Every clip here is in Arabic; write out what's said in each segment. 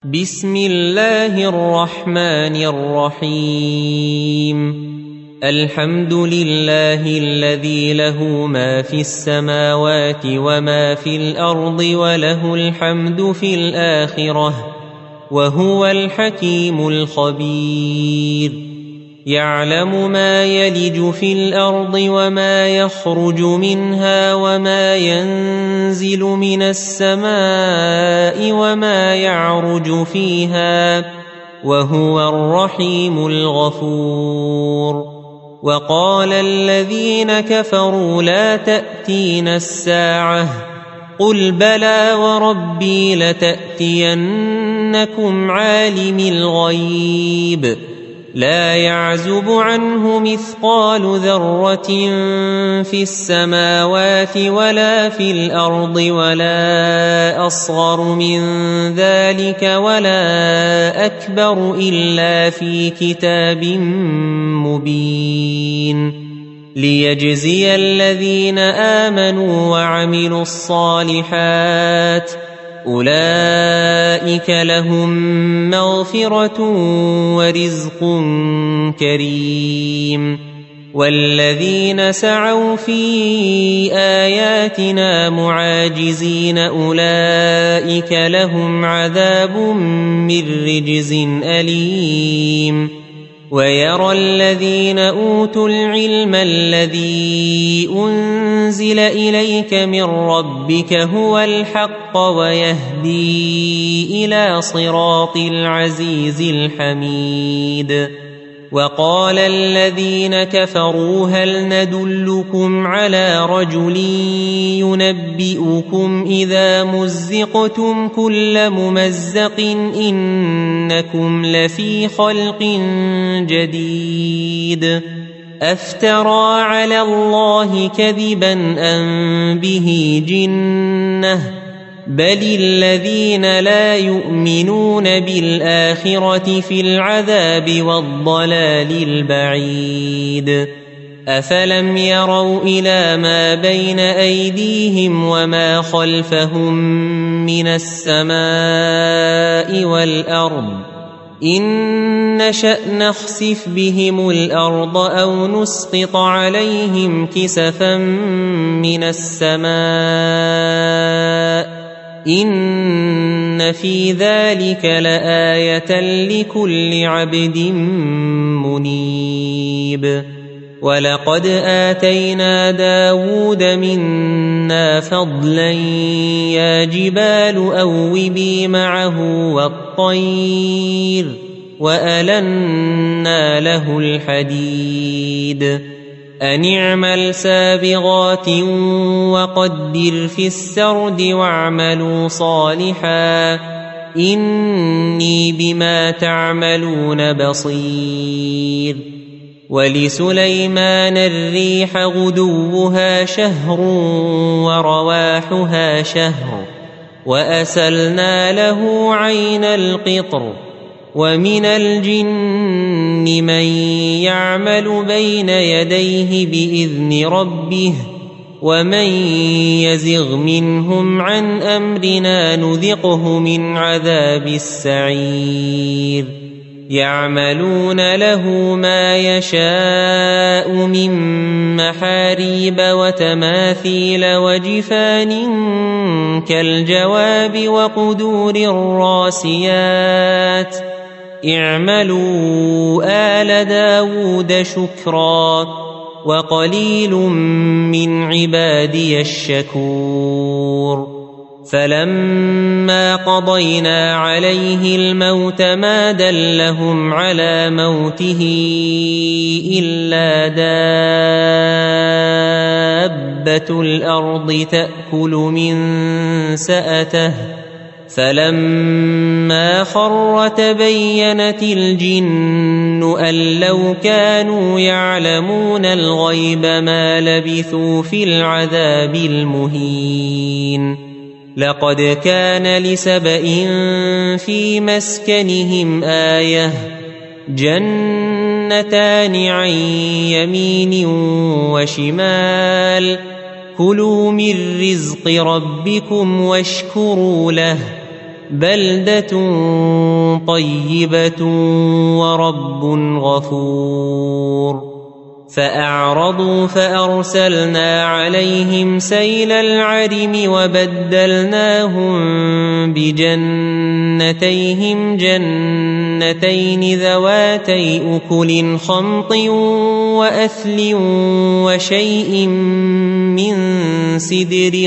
بسم الله الرحمن الرحيم الحمد لله الذي له ما في السماوات وما في الأرض وله الحمد في الآخرة وهو الحكيم الخبير يعلم ما يلج في الأرض وما يخرج منها وما ينزل من السماء وما يعرج فيها وهو الرحيم الغفور وقال الذين كفروا لا تأتينا الساعة قل بلى وربي لتأتينكم عالم الغيب لا يعزب عنه مثقال ذرة في السماوات ولا في الأرض ولا أصغر من ذلك ولا أكبر إلا في كتاب مبين ليجزي الذين آمنوا وعملوا الصالحات أولئك لهم مغفرة ورزق كريم والذين سعوا في آياتنا معاجزين أولئك لهم عذاب من رجز أليم ويرى الذين أوتوا العلم الذي أنزل إليك من ربك هو الحق ويهدي إلى صراط العزيز الحميد وقال الذين كفروا هل ندلكم على رجل ينبئكم إذا مزقتم كل ممزق إنكم لفي خلق جديد أفترى على الله كذبا أم به جنة بل الذين لا يؤمنون بالآخرة في العذاب والضلال البعيد أفلم يروا إلى ما بين أيديهم وما خلفهم من السماء والأرض إن نشأ نخسف بهم الأرض أو نسقط عليهم كسفا من السماء إن في ذلك لآية لكل عبد منيب ولقد آتينا داود منا فضلا يا جبال أوبي معه والطير وألنا له الحديد أن اعمل سابغات وقدر في السرد واعملوا صالحا إني بما تعملون بصير ولسليمان الريح غدوها شهر ورواحها شهر وأسلنا له عين القطر ومن الجن من يعمل بين يديه بإذن ربه ومن يزغ منهم عن أمرنا نذقه من عذاب السعير يعملون له ما يشاء من محاريب وتماثيل وجفان كالجواب وقدور الراسيات اعملوا آل داود شكرا وقليل من عبادي الشكور فلما قضينا عليه الموت ما دلهم على موته إلا دابة الأرض تأكل من سأته فلما خر تبينت الجن أن لو كانوا يعلمون الغيب ما لبثوا في العذاب المهين لقد كان لسبإ في مسكنهم آية جنتان عن يمين وشمال كلوا من رزق ربكم واشكروا له بلدة طيبة ورب غفور فأعرضوا فأرسلنا عليهم سيل العرم وبدلناهم بجنتيهم جنتين ذواتي أكل خمط وأثل وشيء من سدر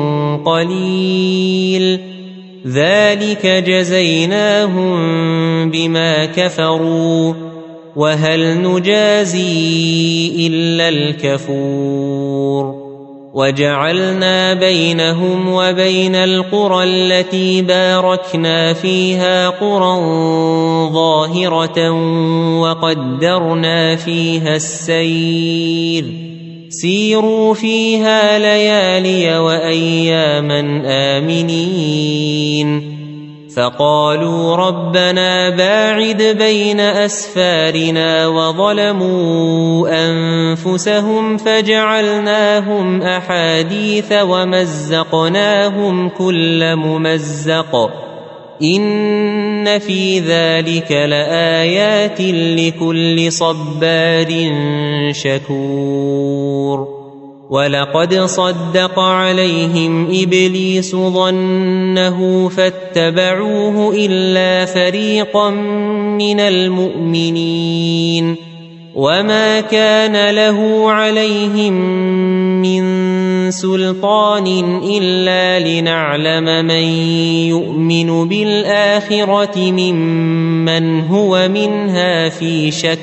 قليل ذلك جزيناهم بما كفروا وهل نجازي إلا الكفور وجعلنا بينهم وبين القرى التي باركنا فيها قرى ظاهرة وقدرنا فيها السير سيروا فيها ليالي وأياما آمنين فقالوا ربنا باعد بين أسفارنا وظلموا أنفسهم فجعلناهم أحاديث ومزقناهم كل ممزق إن في ذلك لآيات لكل صبار شكور ولقد صدق عليهم إبليس ظنه فاتبعوه إلا فريقا من المؤمنين وما كان له عليهم من سلطان إلا لنعلم من يؤمن بالآخرة ممن هو منها في شك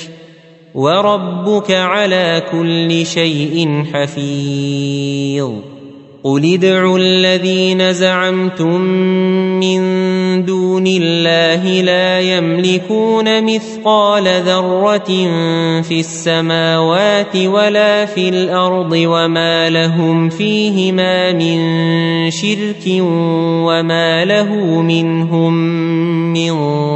وربك على كل شيء حفيظ قل ادعوا الذين زعمتم من دون الله لا يملكون مثقال ذرة في السماوات ولا في الأرض وما لهم فيهما من شرك وما له منهم من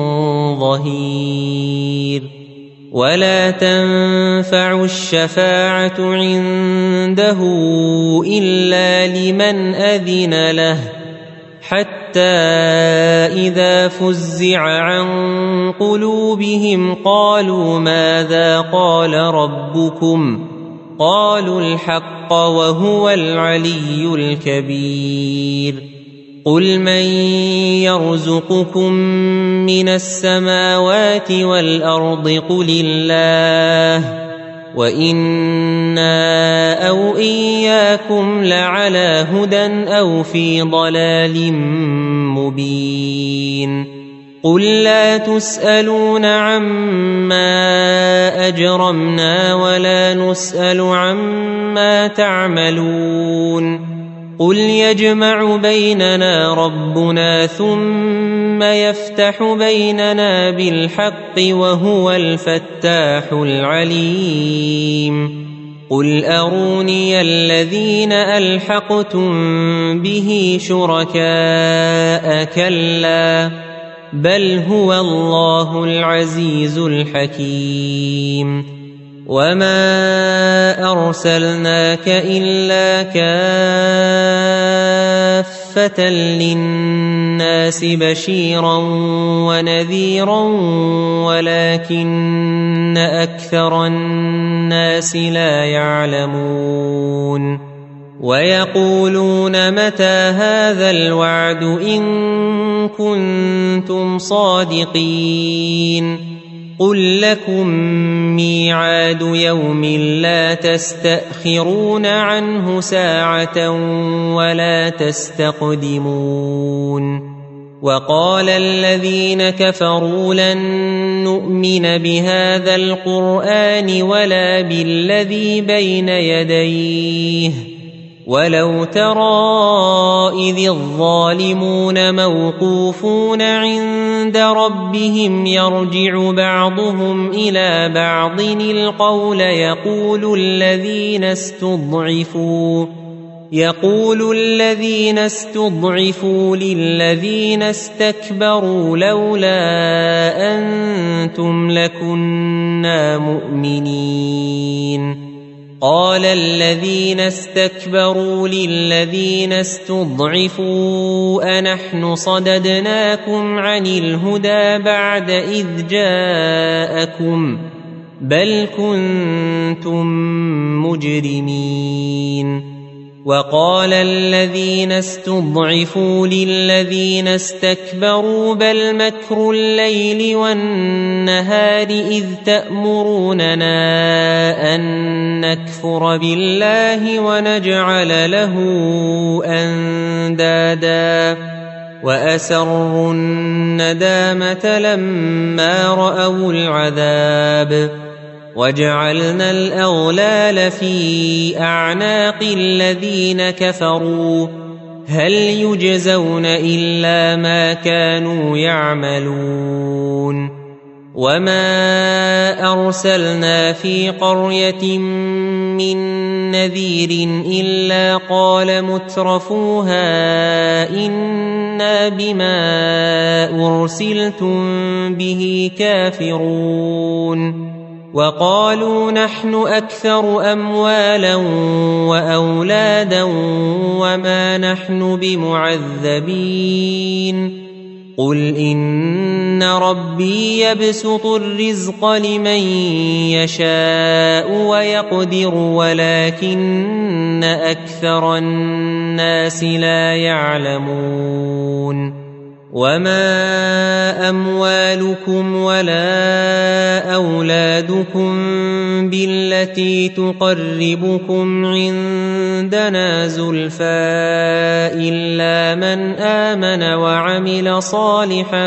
ظهير ولا تنفع الشفاعة عنده إلا لمن أذن له حتى إذا فزع عن قلوبهم قالوا ماذا قال ربكم قالوا الحق وهو العلي الكبير قل من يرزقكم من السماوات والأرض قل الله وإنا أو إياكم لعلى هدى أو في ضلال مبين قل لا تسألون عما أجرمنا ولا نسأل عما تعملون قل يجمع بيننا ربنا ثم يفتح بيننا بالحق وهو الفتاح العليم قل أروني الذين ألحقتم به شركاء كلا بل هو الله العزيز الحكيم وما أرسلناك إلا كافة للناس بشيرا ونذيرا ولكن أكثر الناس لا يعلمون ويقولون متى هذا الوعد إن كنتم صادقين قل لكم ميعاد يوم لا تستأخرون عنه ساعة ولا تستقدمون وقال الذين كفروا لن نؤمن بهذا القرآن ولا بالذي بين يديه ولو ترى إذ الظالمون موقوفون عند ربهم يرجع بعضهم إلى بعض القول يقول الذين استضعفوا للذين استكبروا لولا أنتم لكنا مؤمنين قال الذين استكبروا للذين استضعفوا أنحن صددناكم عن الهدى بعد إذ جاءكم بل كنتم مجرمين وقال الذين استضعفوا للذين استكبروا بل مكر الليل والنهار إذ تأمروننا أن نكفر بالله ونجعل له أندادا وأسروا الندامة لما رأوا العذاب وجعلنا الأغلال في أعناق الذين كفروا هل يجزون إلا ما كانوا يعملون وما أرسلنا في قرية من نذير إلا قال مترفوها إنا بما أرسلتم به كافرون وقالوا نحن أكثر أموالا وأولادا وما نحن بمعذبين قل إن ربي يبسط الرزق لمن يشاء ويقدر ولكن أكثر الناس لا يعلمون وما أموالكم ولا أولادكم بالتي تقربكم عندنا زلفى إلا من آمن وعمل صالحا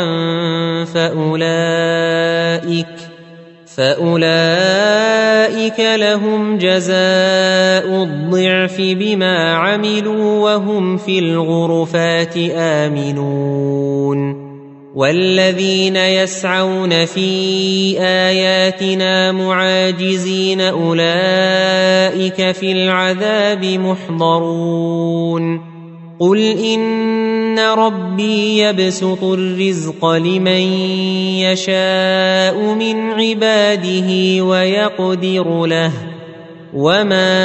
فأولئك لهم جزاء الضعف بما عملوا وهم في الغرفات آمنون والذين يسعون في آياتنا معاجزين أولئك في العذاب محضرون قل إن ربي يبسط الرزق لمن يشاء من عباده ويقدر له وما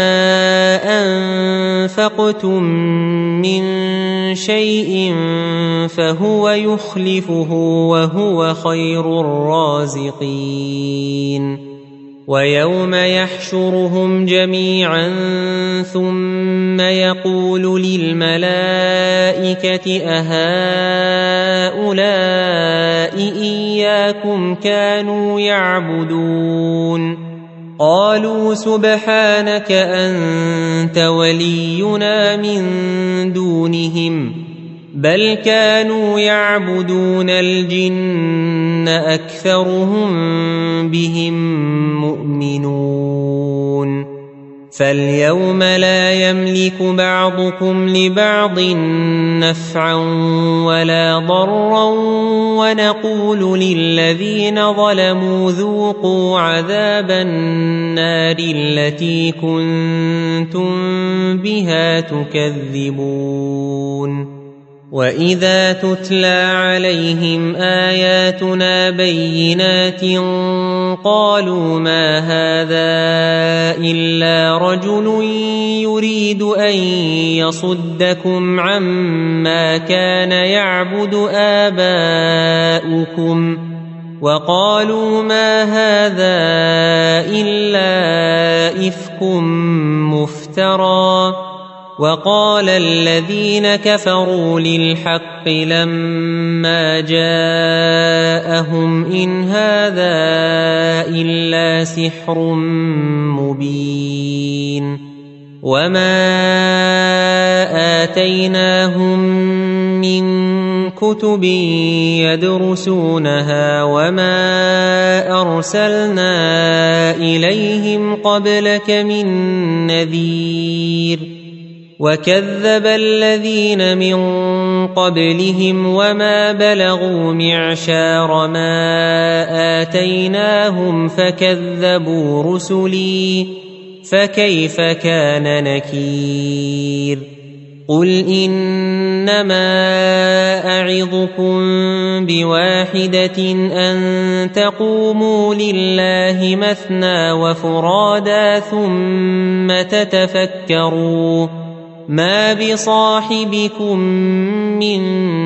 أنفقتم من شيء فهو يخلفه وهو خير الرازقين ويوم يحشرهم جميعا ثم يقول للملائكة أهؤلاء إياكم كانوا يعبدون قالوا سبحانك أنت ولينا من دونهم بل كانوا يعبدون الجن أكثرهم بهم مؤمنون فاليوم لا يملك بعضكم لبعض نفعا ولا ضرا ونقول للذين ظلموا ذوقوا عذاب النار التي كنتم بها تكذبون وإذا تتلى عليهم آياتنا بينات قالوا ما هذا إلا رجل يريد أن يصدكم عما كان يعبد آباؤكم وقالوا ما هذا إلا إفك مفترى وقال الذين كفروا للحق لما جاءهم إن هذا إلا سحر مبين وما آتيناهم من كتب يدرسونها وما أرسلنا إليهم قبلك من نذير وكذب الذين من قبلهم وما بلغوا معشار ما آتيناهم فكذبوا رسلي فكيف كان نكير قل إنما أعظكم بواحدة أن تقوموا لله مثنى وفرادا ثم تتفكروا ما بصاحبكم من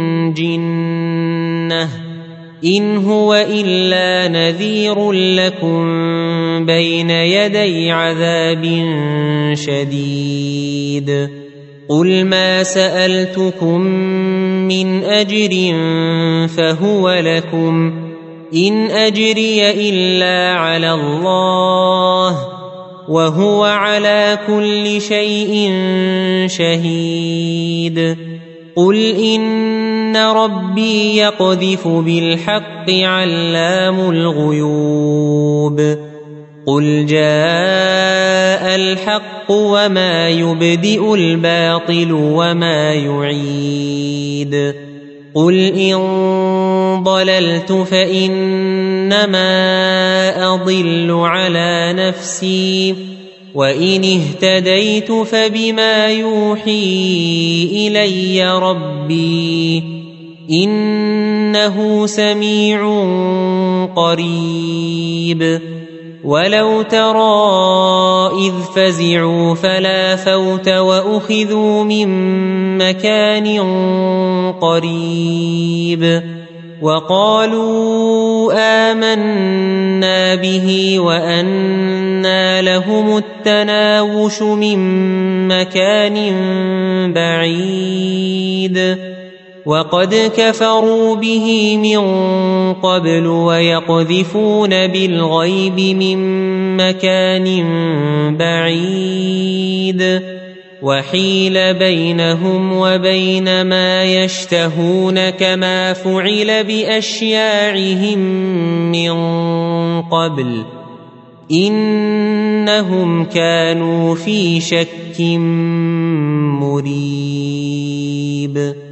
جنة إن هو إلا نذير لكم بين يدي عذاب شديد قل ما سألتكم من أجر فهو لكم إن أجري إلا على الله وهو على كل شيء شهيد قل إن ربي يقذف بالحق علام الغيوب قل جاء الحق وما يبدئ الباطل وما يعيد قل إن ضللت فإنما أضل على نفسي وإن اهتديت فبما يوحي إلي ربي إنه سميع قريب ولو ترى إذ فزعوا فلا فوت وأخذوا من مكان قريب وقالوا آمنا به وأنى لهم التناوش من مكان بعيد وقد كفروا به من قبل ويقذفون بالغيب من مكان بعيد وحيل بينهم وبين ما يشتهون كما فعل بأشياعهم من قبل إنهم كانوا في شك مريب